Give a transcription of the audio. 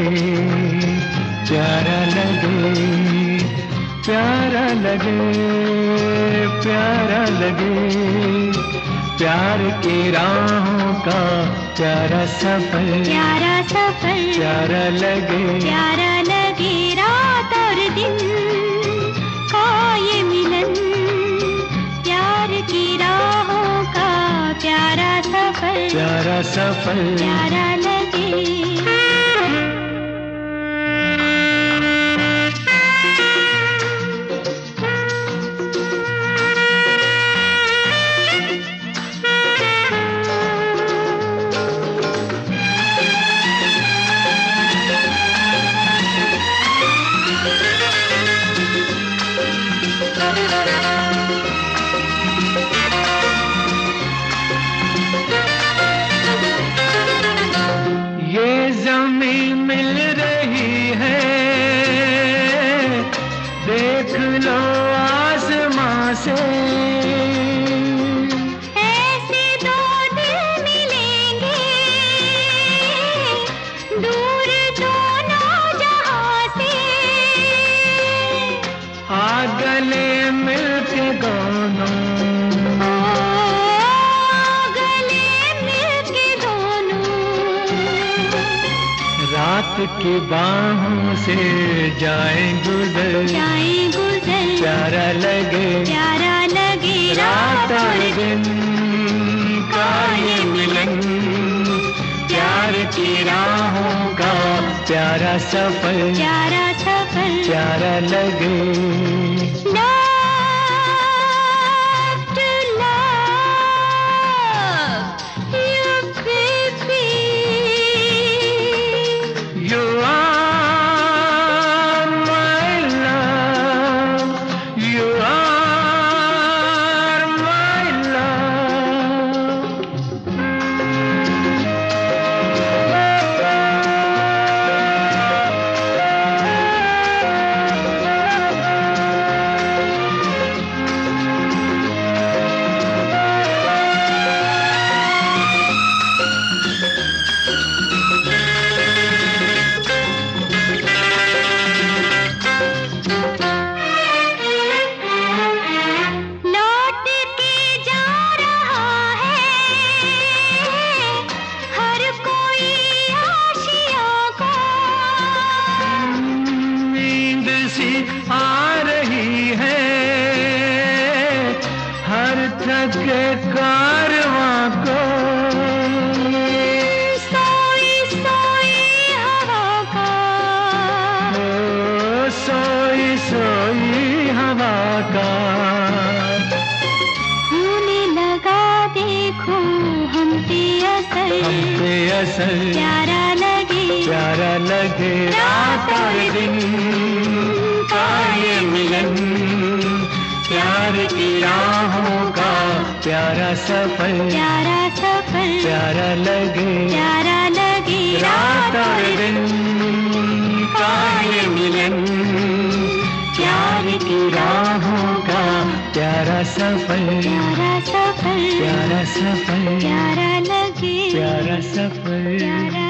प्यारा लगे, प्यारा लगे, प्यारा लगे, प्यार की राहों का प्यारा सफर, प्यारा सफर, प्यारा लगे, प्यारा लगे रात और दिन का ये मिलन, प्यार की राहों का प्यारा सफर, प्यारा सफर, प्यारा लगे। मिल रही है, देख लो आसमां से, ऐसे दो दिल मिलेंगे दूर दोनों जहां से, आ गले मिलके दोनों, रात की बाहों से जाएं गुजर, जाएं गुजर, प्यारा लगे, प्यारा लगे रात और दिन का ये मिलन, प्यार की राहों का प्यारा सफर, प्यारा सफर, प्यारा लगे। आ रही है हर थके कारवां को, सोई सोई हवा का, सोई सोई हवा का, होने लगा देखो हम पे असर, प्यारा लगे, प्यारा लगे रात और दिन का ये मिलन, प्यार की राहों का प्यारा सफर, प्यारा सफर, प्यारा लगे, प्यारा लगे रात और दिन का ये मिलन, प्यार की राहों का प्यारा सफर, प्यारा सफर, प्यारा सफर, प्यारा लगे, प्यारा सफर, प्यारा